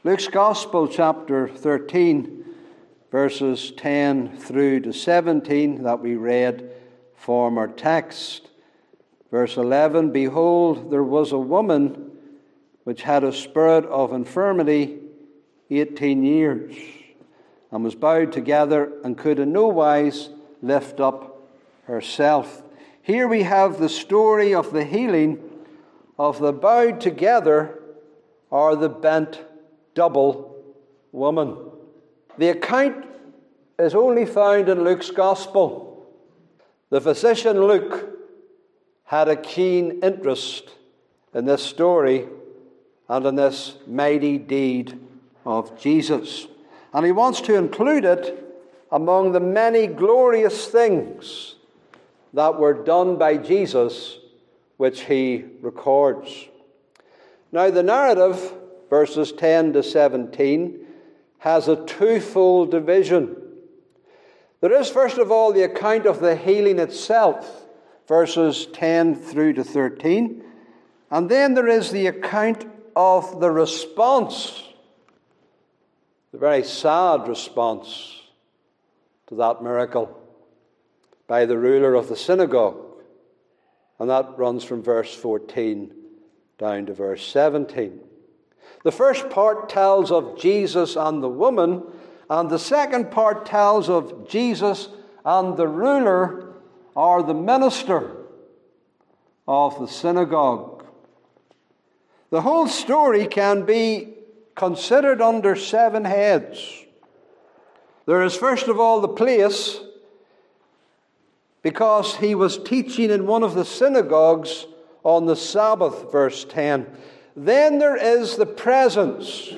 Luke's Gospel, chapter 13, verses 10 through to 17 that we read from our text. Verse 11, Behold, there was a woman which had a spirit of infirmity 18 years, and was bowed together, and could in no wise lift up herself. Here we have the story of the healing of the bowed together or the bent double woman. The account is only found in Luke's Gospel. The physician Luke had a keen interest in this story and in this mighty deed of Jesus. And he wants to include it among the many glorious things that were done by Jesus, which he records. Now, the narrative, verses 10 to 17, has a twofold division. There is, first of all, the account of the healing itself, verses 10 through to 13. And then there is the account of the response, the very sad response to that miracle by the ruler of the synagogue. And that runs from verse 14 down to verse 17. The first part tells of Jesus and the woman, and the second part tells of Jesus and the ruler or the minister of the synagogue. The whole story can be considered under 7 heads. There is, first of all, the place, because he was teaching in one of the synagogues on the Sabbath, verse 10. Then there is the presence.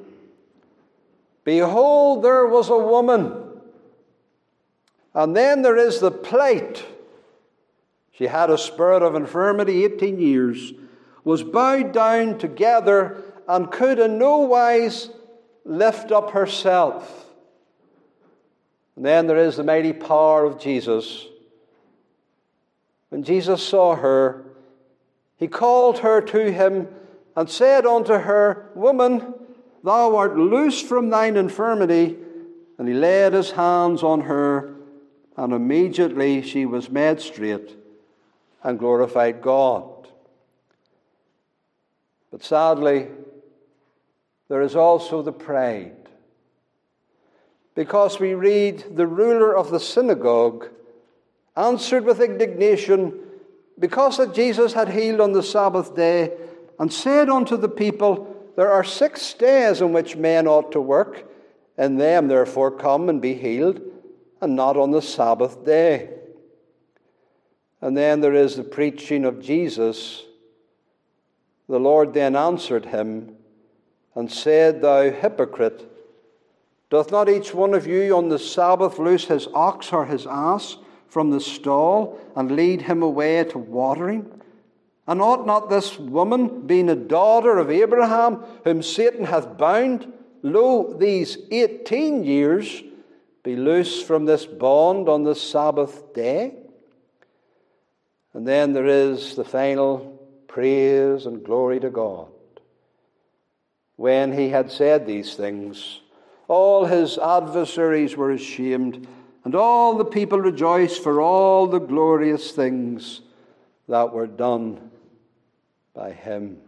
Behold, there was a woman. And then there is the plight. She had a spirit of infirmity 18 years, was bowed down together, and could in no wise lift up herself. And then there is the mighty power of Jesus. When Jesus saw her, he called her to him and said unto her, Woman, thou art loosed from thine infirmity. And he laid his hands on her, and immediately she was made straight and glorified God. But sadly, there is also the pride. Because we read, the ruler of the synagogue answered with indignation, because that Jesus had healed on the Sabbath day, and said unto the people, There are 6 days in which men ought to work. In them therefore come and be healed, and not on the Sabbath day. And then there is the preaching of Jesus. The Lord then answered him, and said, Thou hypocrite, doth not each one of you on the Sabbath loose his ox or his ass from the stall, and lead him away to watering? And ought not this woman, being a daughter of Abraham, whom Satan hath bound, lo, these 18 years, be loose from this bond on the Sabbath day? And then there is the final praise and glory to God. When he had said these things, all his adversaries were ashamed, and all the people rejoiced for all the glorious things that were done by him.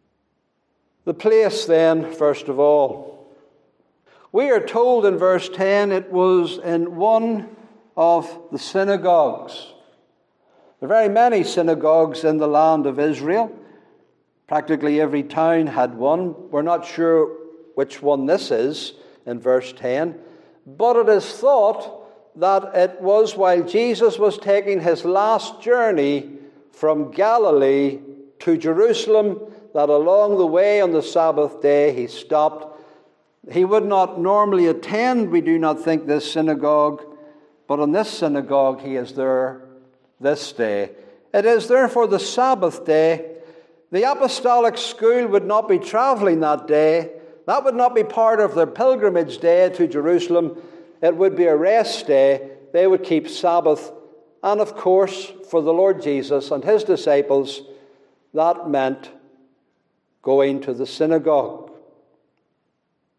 The place then, first of all. We are told in verse 10 it was in one of the synagogues. There are very many synagogues in the land of Israel. Practically every town had one. We're not sure which one this is in verse 10. But it is thought that it was while Jesus was taking his last journey from Galilee to Jerusalem, that along the way on the Sabbath day he stopped. He would not normally attend, we do not think, this synagogue, but in this synagogue he is there this day. It is therefore the Sabbath day. The apostolic school would not be traveling that day. That would not be part of their pilgrimage day to Jerusalem. It would be a rest day. They would keep Sabbath. And of course, for the Lord Jesus and his disciples, that meant going to the synagogue.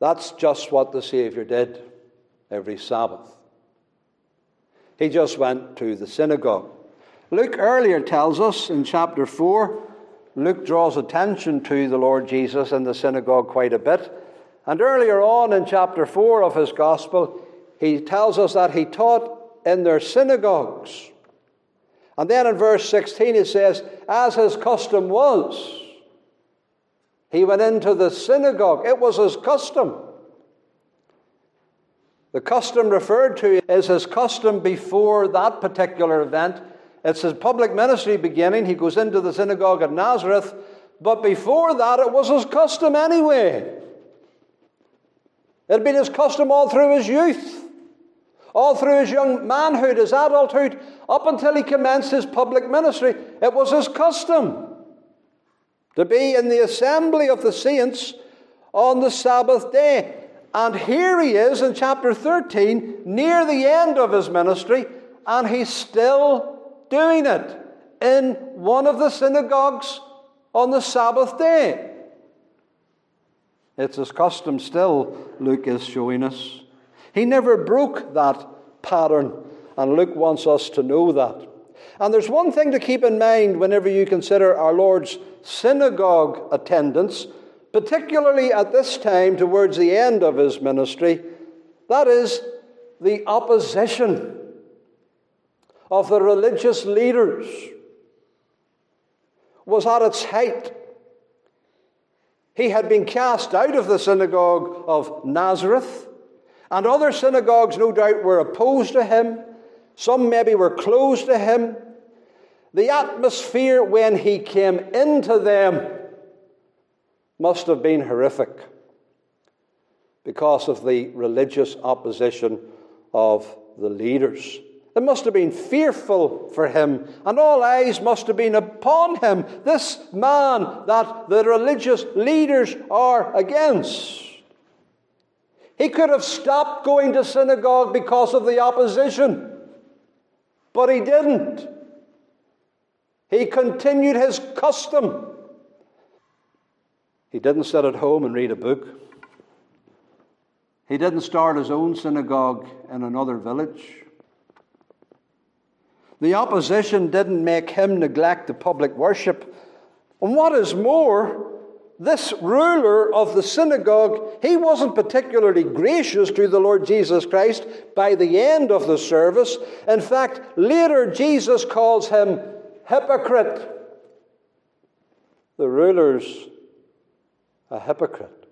That's just what the Saviour did every Sabbath. He just went to the synagogue. Luke earlier tells us in chapter 4, Luke draws attention to the Lord Jesus in the synagogue quite a bit. And earlier on in chapter 4 of his Gospel, he tells us that he taught in their synagogues. And then in verse 16 it says, as his custom was, he went into the synagogue. It was his custom. The custom referred to is his custom before that particular event. It's his public ministry beginning. He goes into the synagogue at Nazareth. But before that, it was his custom anyway. It had been his custom all through his youth, all through his young manhood, his adulthood, up until he commenced his public ministry. It was his custom to be in the assembly of the saints on the Sabbath day. And here he is in chapter 13, near the end of his ministry, and he's still doing it in one of the synagogues on the Sabbath day. It's his custom still, Luke is showing us. He never broke that pattern, and Luke wants us to know that. And there's one thing to keep in mind whenever you consider our Lord's synagogue attendance, particularly at this time towards the end of his ministry. That is, the opposition of the religious leaders was at its height. He had been cast out of the synagogue of Nazareth, and other synagogues, no doubt, were opposed to him. Some maybe were closed to him. The atmosphere when he came into them must have been horrific because of the religious opposition of the leaders. It must have been fearful for him, and all eyes must have been upon him, this man that the religious leaders are against. He could have stopped going to synagogue because of the opposition, but he didn't. He continued his custom. He didn't sit at home and read a book. He didn't start his own synagogue in another village. The opposition didn't make him neglect the public worship. And what is more, this ruler of the synagogue, he wasn't particularly gracious to the Lord Jesus Christ by the end of the service. In fact, later Jesus calls him hypocrite. The ruler's a hypocrite.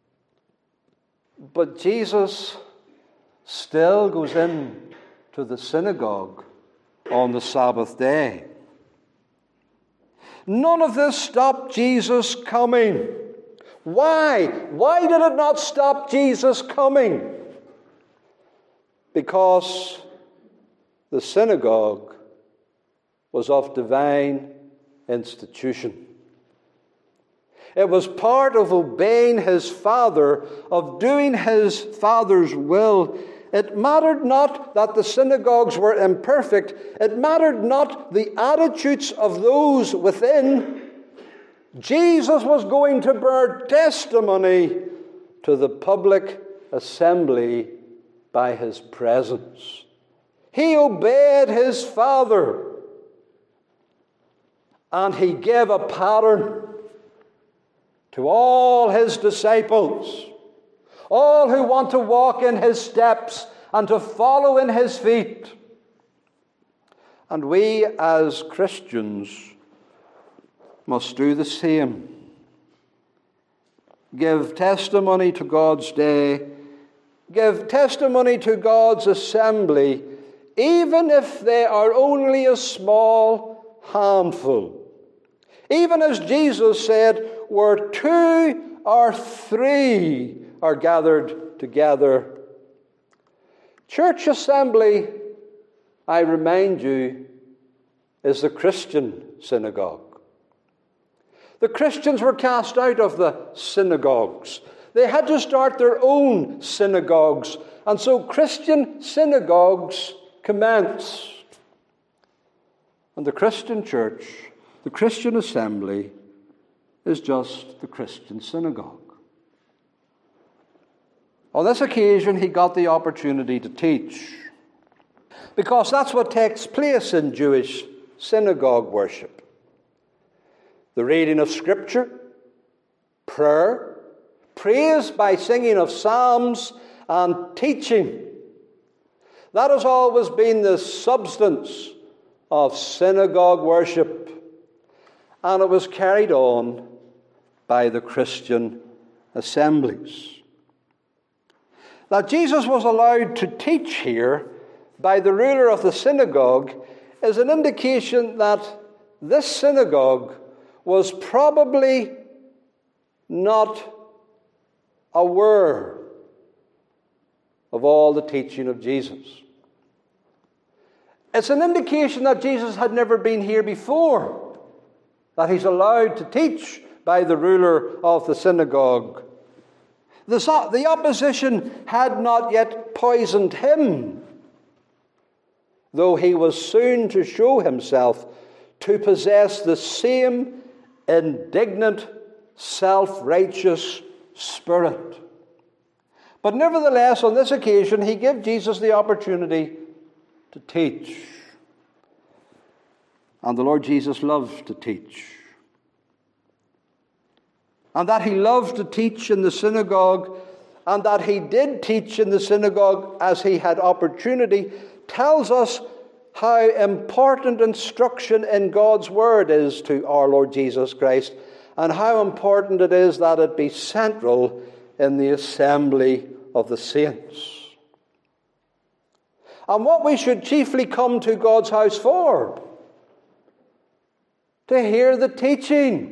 But Jesus still goes in to the synagogue on the Sabbath day. None of this stopped Jesus coming. Why? Why did it not stop Jesus coming? Because the synagogue was of divine institution. It was part of obeying his Father, of doing his Father's will. It mattered not that the synagogues were imperfect. It mattered not the attitudes of those within. Jesus was going to bear testimony to the public assembly by his presence. He obeyed his Father, and he gave a pattern to all his disciples, all who want to walk in his steps and to follow in his feet. And we as Christians must do the same. Give testimony to God's day. Give testimony to God's assembly, even if they are only a small handful. Even as Jesus said, where 2 or 3 are gathered together. Church assembly, I remind you, is the Christian synagogue. The Christians were cast out of the synagogues. They had to start their own synagogues. And so Christian synagogues commenced. And the Christian church, the Christian assembly, is just the Christian synagogue. On this occasion, he got the opportunity to teach, because that's what takes place in Jewish synagogue worship. The reading of Scripture, prayer, praise by singing of psalms, and teaching. That has always been the substance of synagogue worship, and it was carried on by the Christian assemblies. That Jesus was allowed to teach here by the ruler of the synagogue is an indication that this synagogue was probably not aware of all the teaching of Jesus. It's an indication that Jesus had never been here before, that he's allowed to teach by the ruler of the synagogue. The opposition had not yet poisoned him, though he was soon to show himself to possess the same indignant, self-righteous spirit. But nevertheless, on this occasion, he gave Jesus the opportunity to teach. And the Lord Jesus loved to teach. And that he loved to teach in the synagogue, and that he did teach in the synagogue as he had opportunity, tells us how important instruction in God's Word is to our Lord Jesus Christ, and how important it is that it be central in the assembly of the saints. And what we should chiefly come to God's house for? To hear the teaching.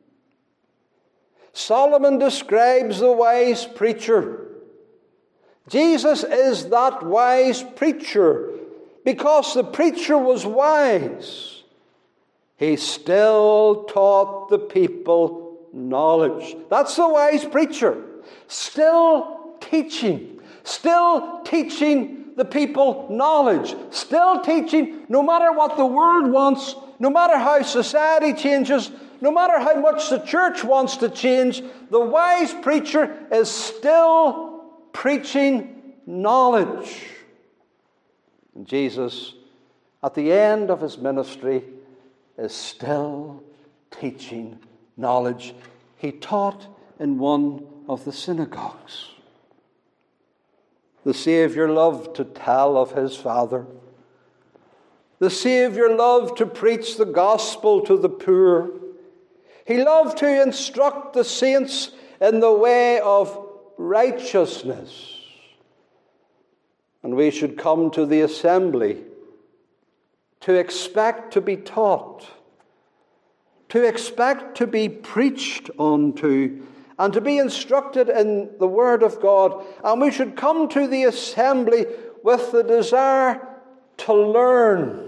Solomon describes the wise preacher. Jesus is that wise preacher. Because the preacher was wise, he still taught the people knowledge. That's the wise preacher. Still teaching the people knowledge. Still teaching, no matter what the world wants, no matter how society changes, no matter how much the church wants to change, the wise preacher is still preaching knowledge. And Jesus, at the end of his ministry, is still teaching knowledge. He taught in one of the synagogues. The Savior loved to tell of his Father. The Savior loved to preach the gospel to the poor. He loved to instruct the saints in the way of righteousness. And we should come to the assembly to expect to be taught, to expect to be preached unto, and to be instructed in the Word of God. And we should come to the assembly with the desire to learn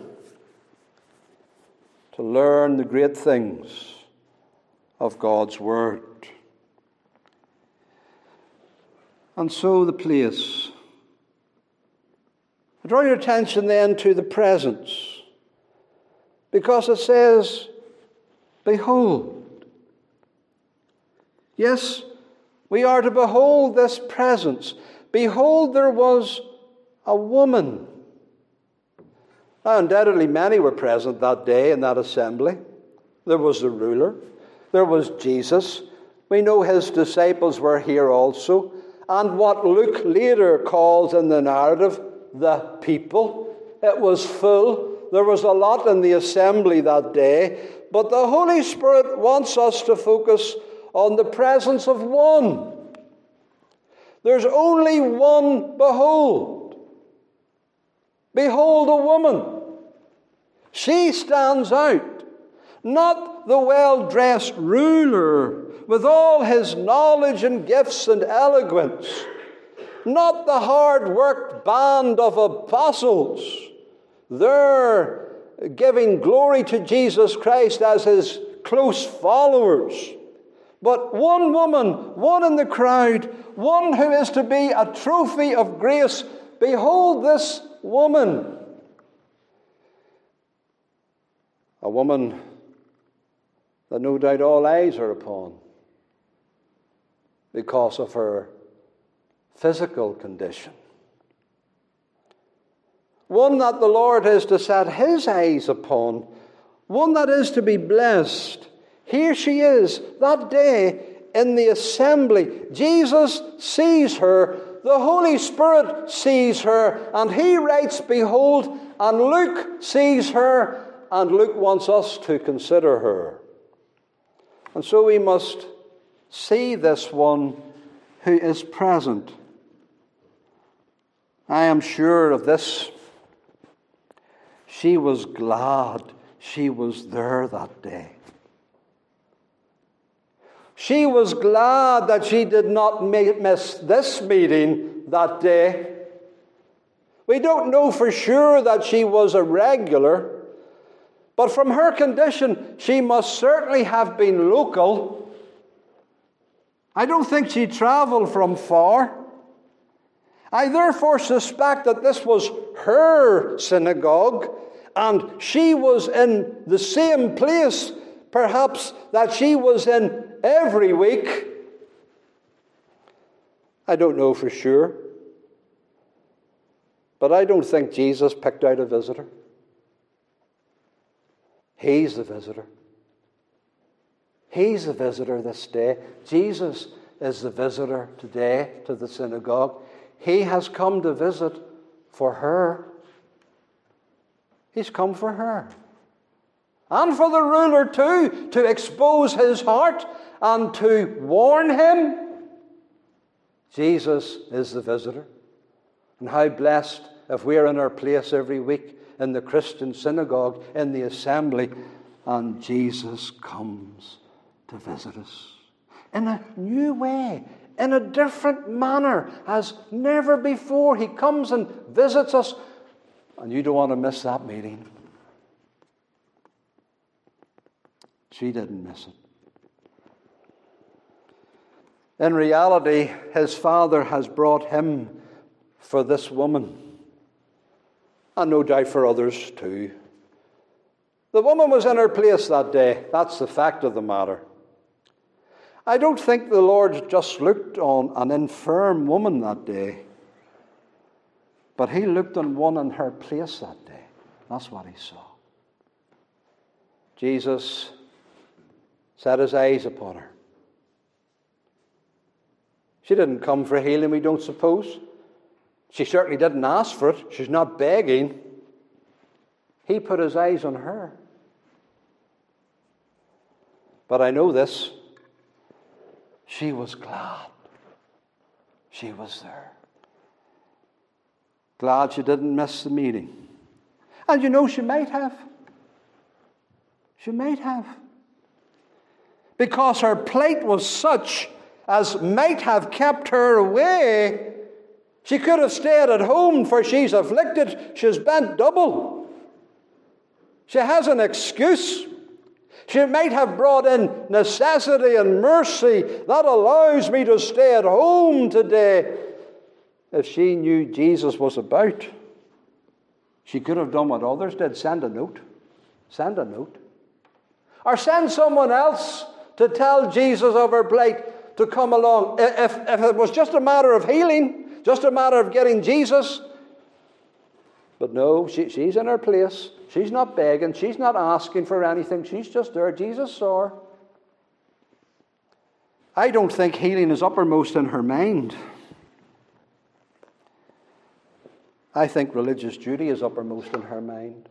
the great things of God's Word. And so the place. I draw your attention then to the presence, because it says, behold. Yes, we are to behold this presence. Behold, there was a woman. Now, undoubtedly, many were present that day in that assembly. There was the ruler. There was Jesus. We know his disciples were here also. And what Luke later calls in the narrative, the people. It was full. There was a lot in the assembly that day. But the Holy Spirit wants us to focus on the presence of one. There's only one behold. Behold a woman. She stands out. Not the well-dressed ruler with all his knowledge and gifts and eloquence. Not the hard-worked band of apostles. They're giving glory to Jesus Christ as his close followers. But one woman, one in the crowd, one who is to be a trophy of grace. Behold this woman. A woman that no doubt all eyes are upon because of her physical condition. One that the Lord is to set his eyes upon, one that is to be blessed. Here she is, that day in the assembly. Jesus sees her, the Holy Spirit sees her, and he writes, "Behold," and Luke sees her, and Luke wants us to consider her. And so we must see this one who is present. I am sure of this. She was glad she was there that day. She was glad that she did not miss this meeting that day. We don't know for sure that she was a regular, but from her condition, she must certainly have been local. I don't think she traveled from far. I therefore suspect that this was her synagogue, and she was in the same place, perhaps, that she was in every week. I don't know for sure. But I don't think Jesus picked out a visitor. He's the visitor. He's the visitor this day. Jesus is the visitor today to the synagogue. He has come to visit for her. He's come for her. And for the ruler too, to expose his heart and to warn him. Jesus is the visitor. And how blessed if we are in our place every week in the Christian synagogue, in the assembly, and Jesus comes to visit us in a new way, in a different manner, as never before. He comes and visits us, and you don't want to miss that meeting. She didn't miss it. In reality, his Father has brought him for this woman, and no doubt for others too. The woman was in her place that day. That's the fact of the matter. I don't think the Lord just looked on an infirm woman that day, but he looked on one in her place that day. That's what he saw. Jesus set his eyes upon her. She didn't come for healing, we don't suppose. She certainly didn't ask for it. She's not begging. He put his eyes on her. But I know this. She was glad. She was there. Glad she didn't miss the meeting. And you know, she might have. She might have. Because her plight was such as might have kept her away. She could have stayed at home, for she's afflicted. She's bent double. She has an excuse. She might have brought in necessity and mercy. That allows me to stay at home today. If she knew Jesus was about, she could have done what others did. Send a note. Send a note. Or send someone else to tell Jesus of her plight to come along. If it was just a matter of healing, just a matter of getting Jesus. But no, she's in her place. She's not begging. She's not asking for anything. She's just there. Jesus saw her. I don't think healing is uppermost in her mind. I think religious duty is uppermost in her mind.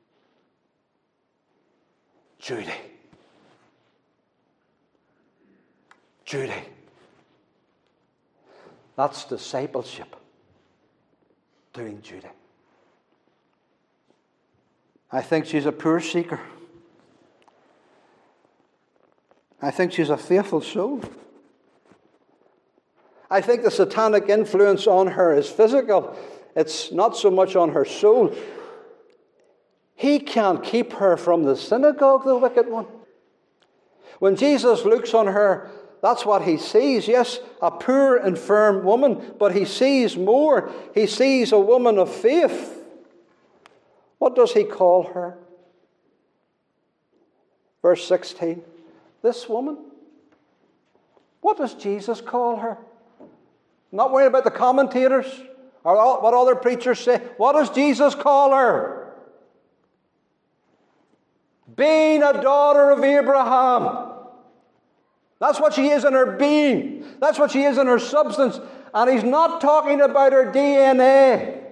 Duty. Duty. That's discipleship. Doing duty. I think she's a poor seeker. I think she's a faithful soul. I think the satanic influence on her is physical. It's not so much on her soul. He can't keep her from the synagogue, the wicked one. When Jesus looks on her, that's what he sees. Yes, a poor, infirm woman, but he sees more. He sees a woman of faith. What does he call her? Verse 16. This woman. What does Jesus call her? Not worrying about the commentators or what other preachers say. What does Jesus call her? Being a daughter of Abraham. That's what she is in her being. That's what she is in her substance. And he's not talking about her DNA.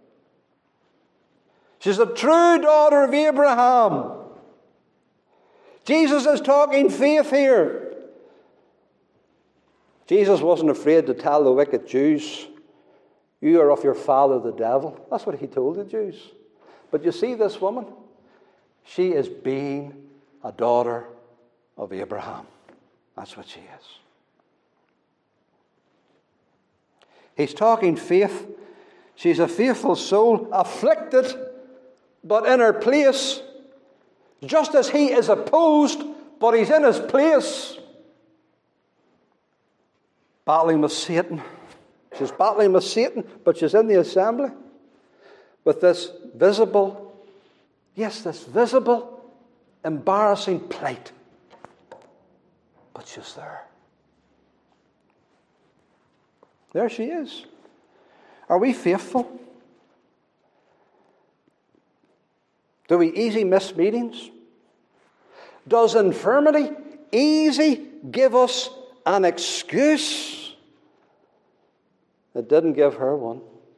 She's a true daughter of Abraham. Jesus is talking faith here. Jesus wasn't afraid to tell the wicked Jews, you are of your father the devil. That's what he told the Jews. But you see this woman? She is being a daughter of Abraham. That's what she is. He's talking faith. She's a faithful soul, afflicted, but in her place. Just as he is opposed, but he's in his place. Battling with Satan. She's battling with Satan, but she's in the assembly with this visible, embarrassing plight. But she's there. There she is. Are we faithful? Do we easy miss meetings? Does infirmity easy give us an excuse? It didn't give her one.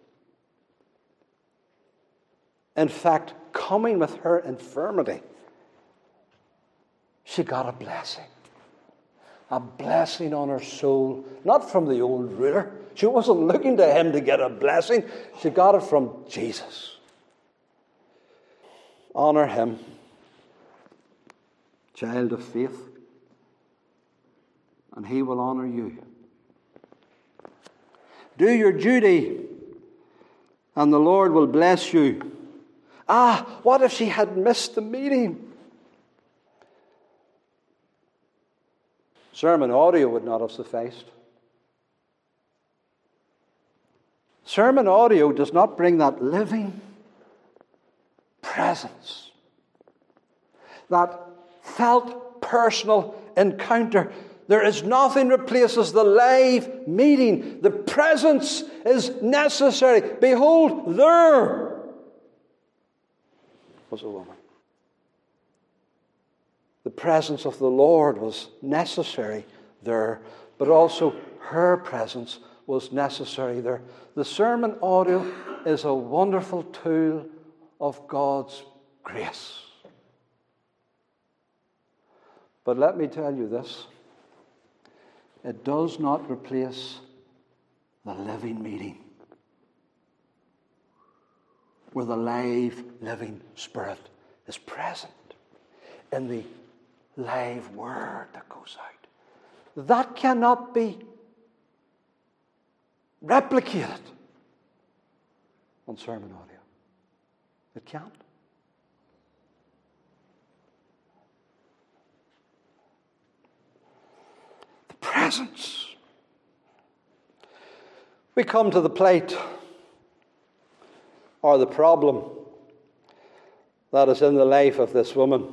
In fact, coming with her infirmity, she got a blessing. A blessing on her soul, not from the old ruler. She wasn't looking to him to get a blessing. She got it from Jesus. Honor him, child of faith, and he will honor you. Do your duty, and the Lord will bless you. What if she had missed the meeting? Sermon audio would not have sufficed. Sermon audio does not bring that living presence, that felt personal encounter. There is nothing replaces the live meeting. The presence is necessary. Behold, there was a woman. The presence of the Lord was necessary there, but also her presence was necessary there. The sermon audio is a wonderful tool of God's grace. But let me tell you this, it does not replace the living meeting where the live, living Spirit is present in the live word that goes out. That cannot be replicated on sermon audio. It can't. The presence. We come to the plight or the problem that is in the life of this woman,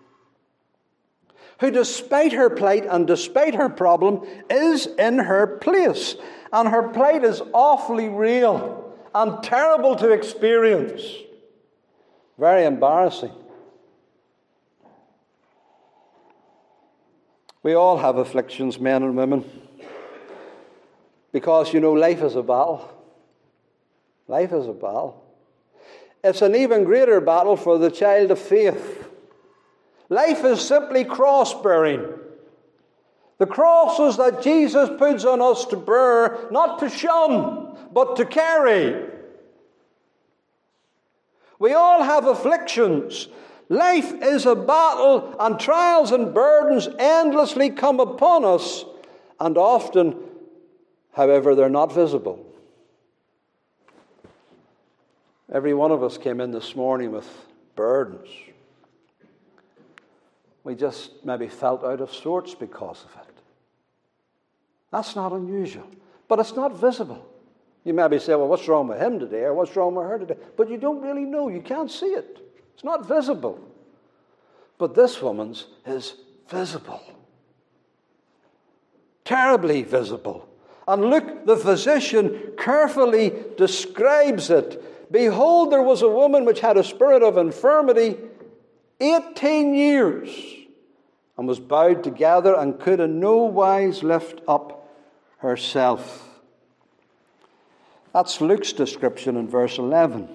who despite her plight and despite her problem is in her place. And her plight is awfully real and terrible to experience. Very embarrassing. We all have afflictions, men and women. Because, life is a battle. Life is a battle. It's an even greater battle for the child of faith. Life is simply cross-bearing. The crosses that Jesus puts on us to bear, not to shun, but to carry. We all have afflictions. Life is a battle, and trials and burdens endlessly come upon us, and often, however, they're not visible. Every one of us came in this morning with burdens. We just maybe felt out of sorts because of it. That's not unusual, but it's not visible. You maybe say, well, what's wrong with him today, or what's wrong with her today? But you don't really know. You can't see it. It's not visible. But this woman's is visible. Terribly visible. And Luke, the physician, carefully describes it. Behold, there was a woman which had a spirit of infirmity 18 years, and was bowed together, and could in no wise lift up herself. That's Luke's description in verse 11.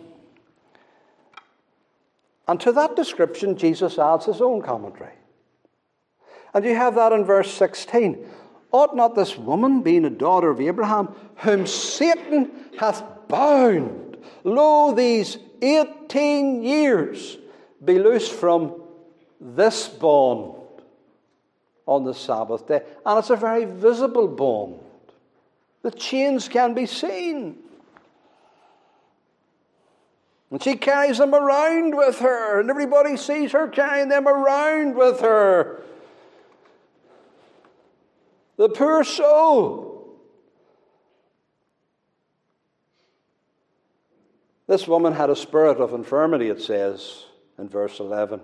And to that description, Jesus adds his own commentary. And you have that in verse 16. Ought not this woman, being a daughter of Abraham, whom Satan hath bound, lo, these 18 years, be loosed from this bond on the Sabbath day? And it's a very visible bond. The chains can be seen. And she carries them around with her, and everybody sees her carrying them around with her. The poor soul. This woman had a spirit of infirmity, it says in verse 11.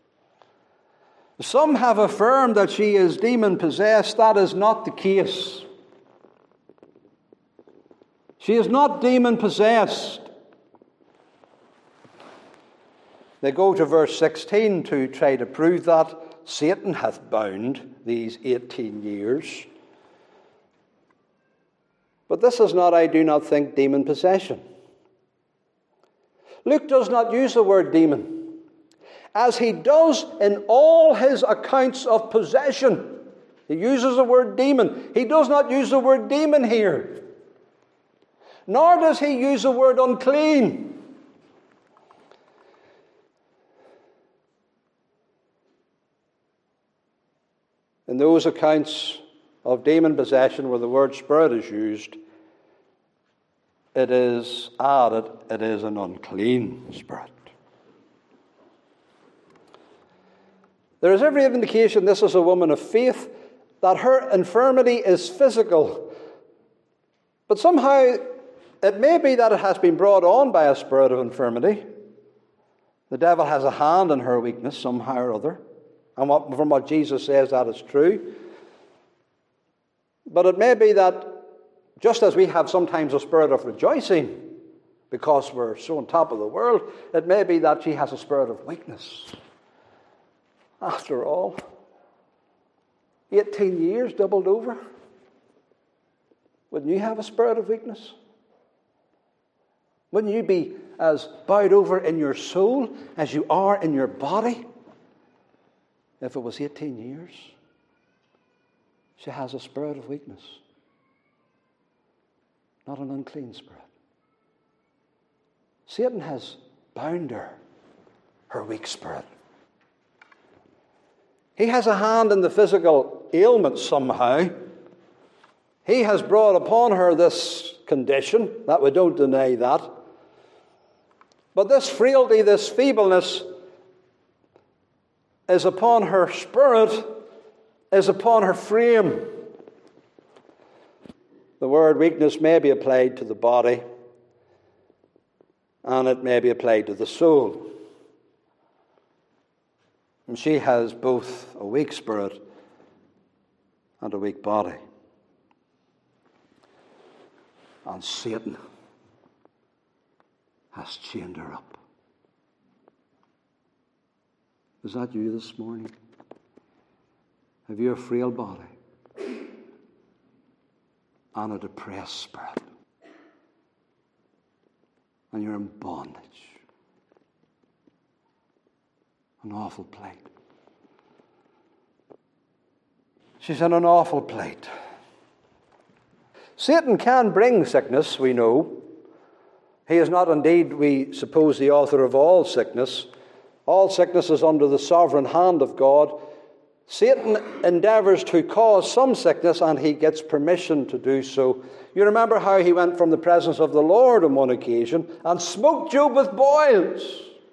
Some have affirmed that she is demon-possessed. That is not the case. She is not demon-possessed. They go to verse 16 to try to prove that. Satan hath bound these 18 years. But this is not, I do not think, demon possession. Luke does not use the word demon, as he does in all his accounts of possession. He uses the word demon. He does not use the word demon here. Nor does he use the word unclean. In those accounts of demon possession where the word spirit is used, it is added, it is an unclean spirit. There is every indication this is a woman of faith, that her infirmity is physical. But somehow it may be that it has been brought on by a spirit of infirmity. The devil has a hand in her weakness somehow or other. And from what Jesus says, that is true. But it may be that just as we have sometimes a spirit of rejoicing because we're so on top of the world, it may be that she has a spirit of weakness. After all, 18 years doubled over. Wouldn't you have a spirit of weakness? Wouldn't you be as bowed over in your soul as you are in your body? If it was 18 years, she has a spirit of weakness, not an unclean spirit. Satan has bound her weak spirit. He has a hand in the physical ailment somehow. He has brought upon her this condition, that we don't deny that. But this frailty, this feebleness, is upon her spirit, is upon her frame. The word weakness may be applied to the body, and it may be applied to the soul. And she has both a weak spirit and a weak body. And Satan has chained her up. Is that you this morning? Have you a frail body and a depressed spirit? And you're in bondage. An awful plight. She's in an awful plight. Satan can bring sickness, we know. He is not indeed, we suppose, the author of all sickness. All sickness is under the sovereign hand of God. Satan endeavors to cause some sickness, and he gets permission to do so. You remember how he went from the presence of the Lord on one occasion and smote Job with boils.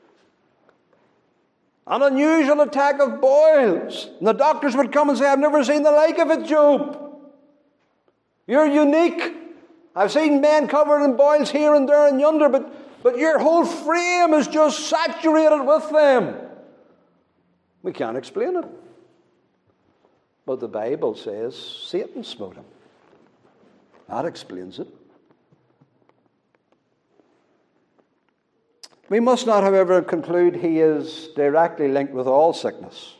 An unusual attack of boils. And the doctors would come and say, I've never seen the like of it, Job. You're unique. I've seen men covered in boils here and there and yonder, but your whole frame is just saturated with them. We can't explain it. But the Bible says Satan smote him. That explains it. We must not, however, conclude he is directly linked with all sickness.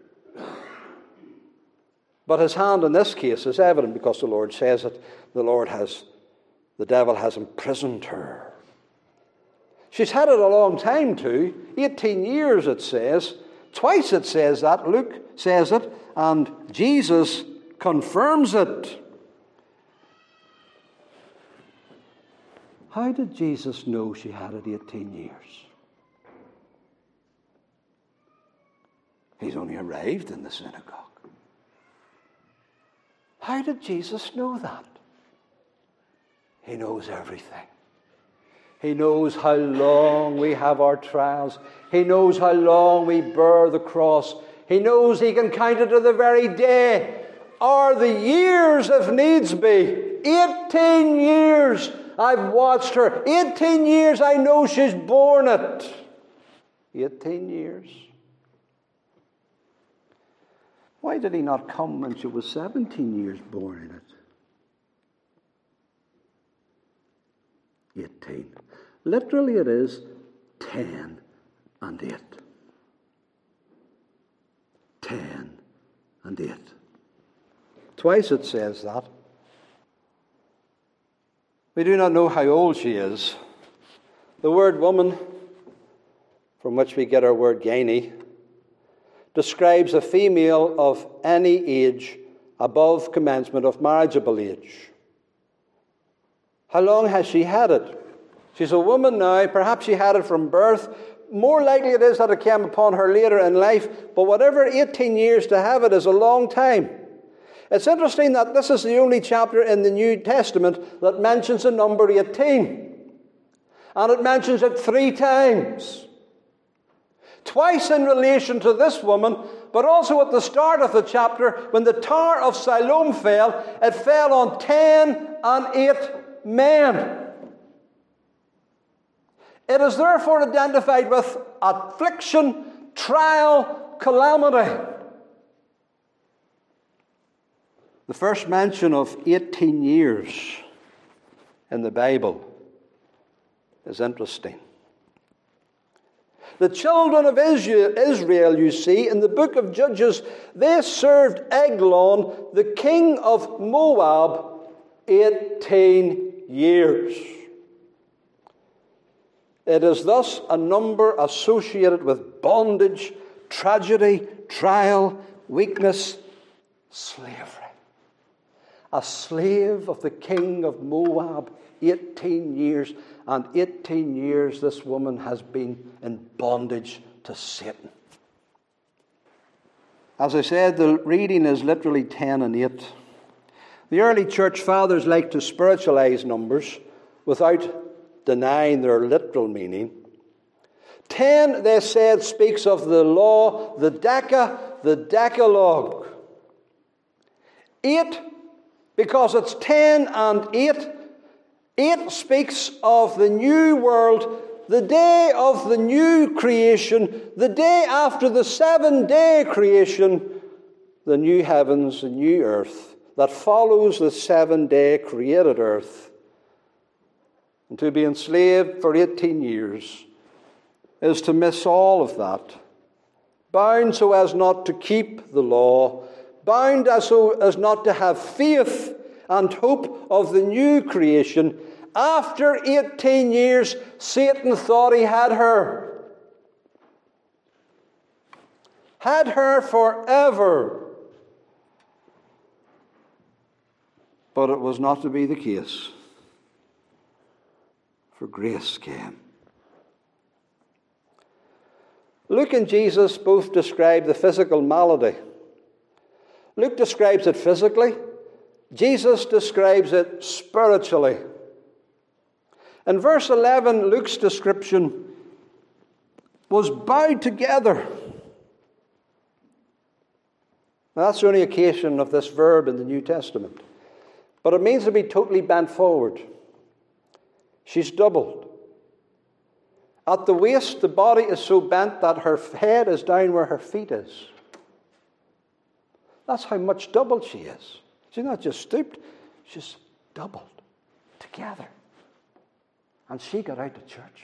But his hand in this case is evident because the Lord says it. The devil has imprisoned her. She's had it a long time too. 18 years it says. Twice it says that. Luke says it. And Jesus confirms it. How did Jesus know she had it 18 years? He's only arrived in the synagogue. How did Jesus know that? He knows everything. He knows how long we have our trials. He knows how long we bear the cross. He knows he can count it to the very day or the years if needs be. 18 years I've watched her. 18 years I know she's borne it. 18 years. Why did he not come when she was 17 years born in it? 18. Literally it is 10 and 8. 10 and 8. Twice it says that. We do not know how old she is. The word woman, from which we get our word gyney, describes a female of any age above commencement of marriageable age. How long has she had it? She's a woman now. Perhaps she had it from birth. More likely it is that it came upon her later in life. But whatever, 18 years to have it is a long time. It's interesting that this is the only chapter in the New Testament that mentions the number 18. And it mentions it 3 times. Twice in relation to this woman, but also at the start of the chapter, when the Tower of Siloam fell, it fell on 10 and 8 men. It is therefore identified with affliction, trial, calamity. The first mention of 18 years in the Bible is interesting. The children of Israel, you see, in the book of Judges, they served Eglon, the king of Moab, 18 years. It is thus a number associated with bondage, tragedy, trial, weakness, slavery. A slave of the king of Moab, 18 years. And 18 years this woman has been in bondage to Satan. As I said, the reading is literally 10 and 8. The early church fathers liked to spiritualize numbers without denying their literal meaning. 10, they said, speaks of the law, the Decalogue. 8, because it's 10 and 8, 8 speaks of the new world, the day of the new creation, the day after the 7-day creation, the new heavens, the new earth, that follows the 7-day created earth. And to be enslaved for 18 years is to miss all of that. Bound so as not to keep the law, bound so as not to have faith and hope of the new creation. After 18 years, Satan thought he had her. Had her forever. But it was not to be the case. For grace came. Luke and Jesus both describe the physical malady. Luke describes it physically. Jesus describes it spiritually. In verse 11, Luke's description was bowed together. Now, that's the only occasion of this verb in the New Testament. But it means to be totally bent forward. She's doubled. At the waist, the body is so bent that her head is down where her feet is. That's how much doubled she is. She's not just stooped, she's doubled together. And she got out to church.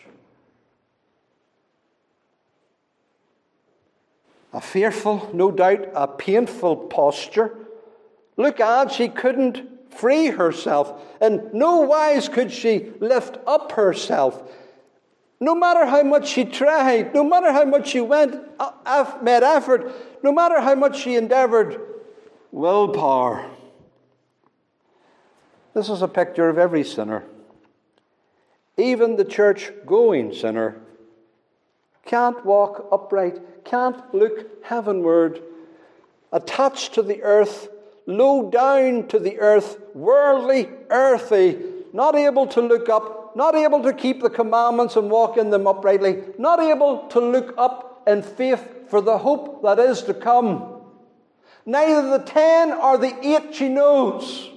A fearful, no doubt, a painful posture. Look at, she couldn't free herself. In no wise could she lift up herself. No matter how much she tried, no matter how much she made effort, no matter how much she endeavored, willpower. This is a picture of every sinner. Even the church-going sinner can't walk upright, can't look heavenward, attached to the earth, low down to the earth, worldly, earthy, not able to look up, not able to keep the commandments and walk in them uprightly, not able to look up in faith for the hope that is to come. Neither the 10 or the 8 she knows.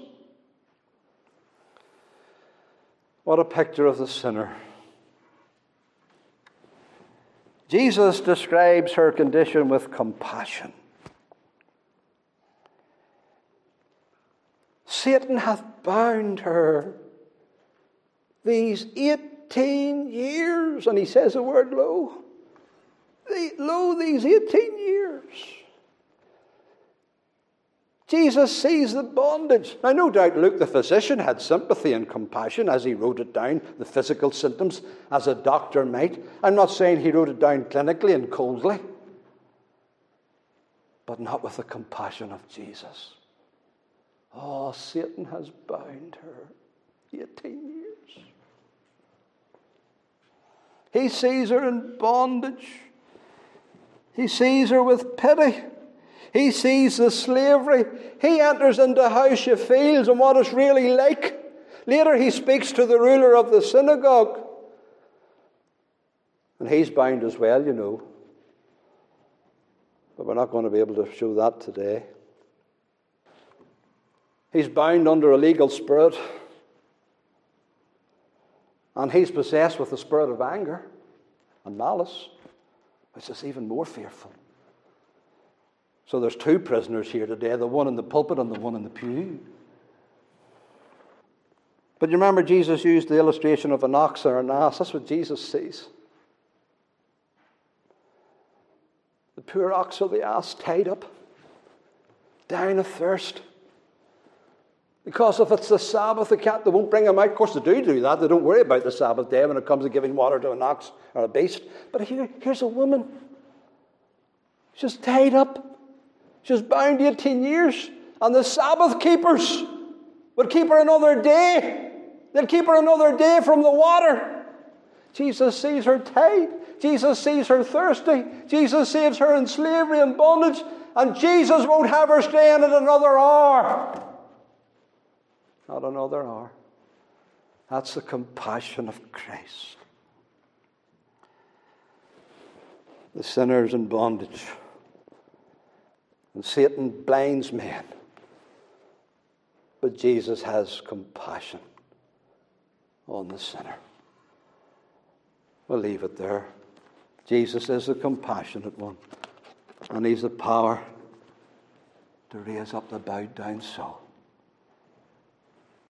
What a picture of the sinner. Jesus describes her condition with compassion. Satan hath bound her these 18 years. And he says the word lo. Lo, these 18 years. Jesus sees the bondage. Now, no doubt Luke the physician had sympathy and compassion as he wrote it down, the physical symptoms, as a doctor might. I'm not saying he wrote it down clinically and coldly, but not with the compassion of Jesus. Oh, Satan has bound her 18 years. He sees her in bondage. He sees her with pity. He sees the slavery. He enters into how she feels and what it's really like. Later he speaks to the ruler of the synagogue. And he's bound as well, you know. But we're not going to be able to show that today. He's bound under a legal spirit. And he's possessed with the spirit of anger and malice, which is even more fearful. So there's 2 prisoners here today, the one in the pulpit and the one in the pew. But you remember Jesus used the illustration of an ox or an ass. That's what Jesus sees. The poor ox or the ass tied up, dying of thirst. Because if it's the Sabbath, they won't bring him out. Of course, they do that. They don't worry about the Sabbath day when it comes to giving water to an ox or a beast. But here's a woman. She's tied up. She's bound 18 years. And the Sabbath keepers would keep her another day. They'd keep her another day from the water. Jesus sees her tied. Jesus sees her thirsty. Jesus saves her in slavery and bondage. And Jesus won't have her stay in it another hour. Not another hour. That's the compassion of Christ. The sinner's in bondage. And Satan blinds men. But Jesus has compassion on the sinner. We'll leave it there. Jesus is the compassionate one. And he's the power to raise up the bowed down soul.